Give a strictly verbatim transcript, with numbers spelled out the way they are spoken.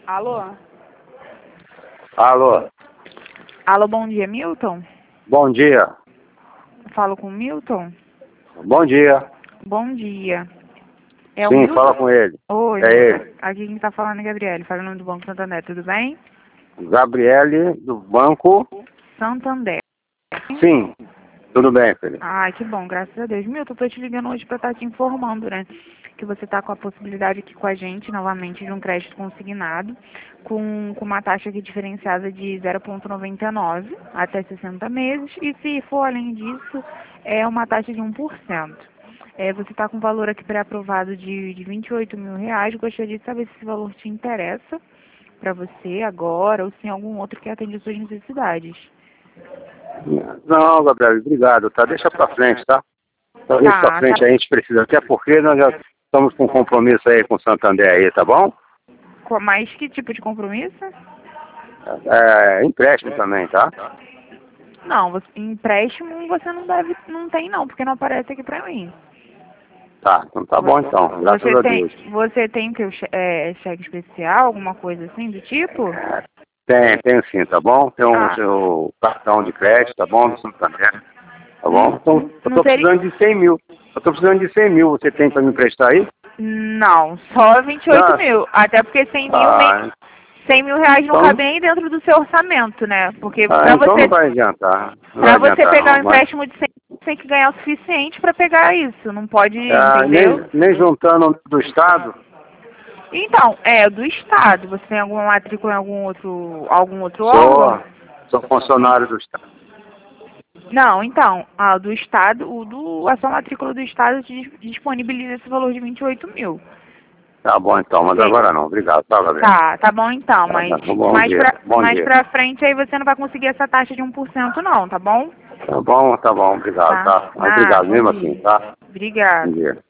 Alô? Alô? Alô, bom dia, Milton? Bom dia. Falo com o Milton? Bom dia. Bom dia. É o Sim, Milton? fala com ele. Oi, É ele. aqui quem tá falando é Gabriele, falando do Banco Santander, tudo bem? Gabriele, do banco. Santander. Sim, tudo bem, filho. Ai, que bom, graças a Deus. Milton, eu tô te ligando hoje pra estar te informando, né? Que você tá com a possibilidade aqui com a gente, novamente, de um crédito consignado, com, com uma taxa aqui diferenciada de zero vírgula noventa e nove até sessenta meses, e se for além disso, é uma taxa de um por cento. É, você está com um valor aqui pré-aprovado de, de vinte e oito mil reais. Gostaria de saber se esse valor te interessa para você agora ou se tem algum outro que atende às suas necessidades. Não, Gabriele, obrigado, tá? Deixa pra frente, tá? Então, deixa pra Tá, frente tá. aí, a gente precisa. Até porque nós já estamos com um compromisso aí com o Santander aí, tá bom? Com mais que tipo de compromisso? É, empréstimo também, tá? Não, você, empréstimo você não deve, não tem não, porque não aparece aqui pra mim. Tá, então tá bom então, graças Você a tem, Deus. você tem que é, cheque especial, alguma coisa assim do tipo? Tem, tem sim, tá bom? Tem um Ah. seu cartão de crédito, tá bom? Do Santander, tá Hum, bom? Então, eu não tô teria... precisando de cem mil. Eu tô precisando de cem mil, você tem pra me emprestar aí? Não, só vinte e oito Não. mil. Até porque cem mil, nem, Ah, cem mil reais não então, cabe nem dentro do seu orçamento, né? Porque ah, pra então você, não vai adiantar. Não vai pra você adiantar pegar não, um mas empréstimo de cem mil, você tem que ganhar o suficiente pra pegar isso. Não pode, ah, entendeu? nem, nem juntando do Estado. Então, é do Estado. Você tem alguma matrícula em algum outro, algum outro órgão? Sou, sou funcionário do Estado. Não, então, a do Estado, o do, a sua matrícula do Estado te dis- disponibiliza esse valor de vinte e oito mil. Tá bom então, mas Sim. agora não. Obrigado, tá, Gabriel? Tá, tá bom então, Tá, mas tá, bom mais dia, pra, bom mais dia. pra frente aí você não vai conseguir essa taxa de um por cento não, tá bom? Tá bom, tá bom, obrigado, Tá? tá? Nada, Obrigado bom mesmo assim, dia. tá? Bom Obrigada. dia.